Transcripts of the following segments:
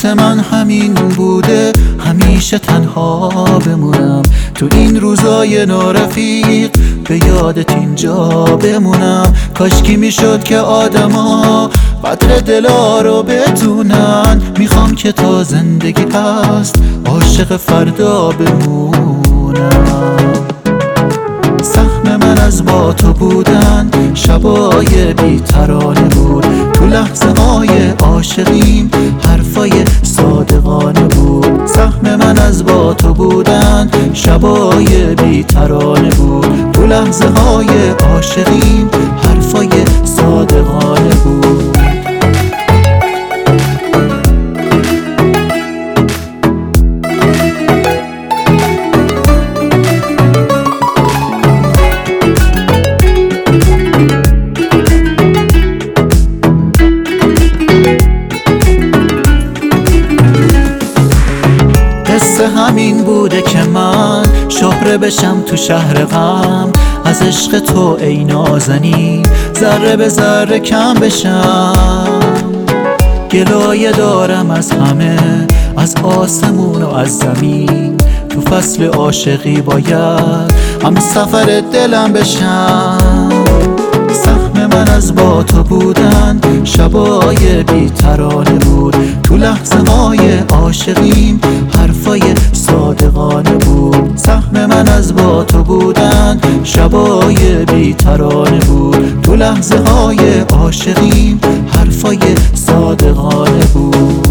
قسمت من همین بوده، همیشه تنها بمونم تو این روزای نارفیق، به یادت اینجا بمونم. کاشکی میشد که آدما قدر دلا رو بدونن، میخوام که تا زندگی هست عاشق فردا بمونم. سهم من از با تو بودن شبای بی ترانه بود، تو لحظه های عاشقیم حرفای صادقانه بود. سهم من از با تو بودن شبای بی ترانه بود، تو لحظه های عاشقیم حرفای صادقانه بود. قصه همین بوده که من شهره بشم تو شهر غم، از عشق تو ای نازنین ذره به ذره کم بشم. گلایه دارم از همه، از آسمون و از زمین، تو فصل عاشقی باید هم سفر دلم بشم. سهم من از با تو بودن شبای بی ترانه بود، تو لحظه های عاشقیم حرفای صادقانه بود. سهم من از با تو بودن شبای بی ترانه بود، تو لحظه های عاشقیم حرفای صادقانه بود.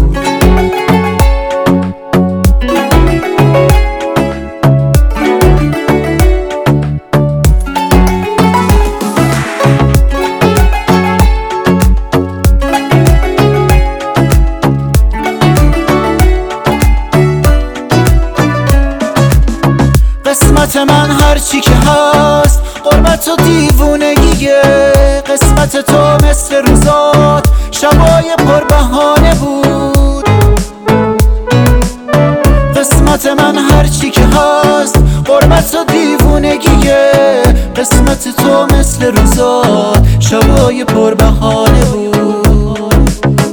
قسمت من هرچی که هست غربت و دیوونگیه، قسمت تو مثل روزات شبای پربهانه بود. قسمت من هرچی که هست غربت و دیوونگیه، قسمت تو مثل روزات شبای پربهانه بود.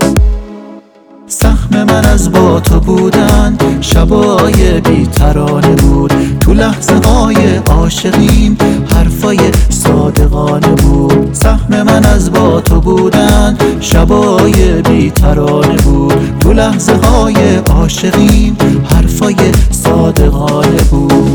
سهم من از با تو بودن شبای بی ترانه بود، تو لحظه های عاشقیم حرفای صادقانه بود. سهم من از با تو بودن شبای بی ترانه بود، تو لحظه های عاشقیم حرفای صادقانه بود.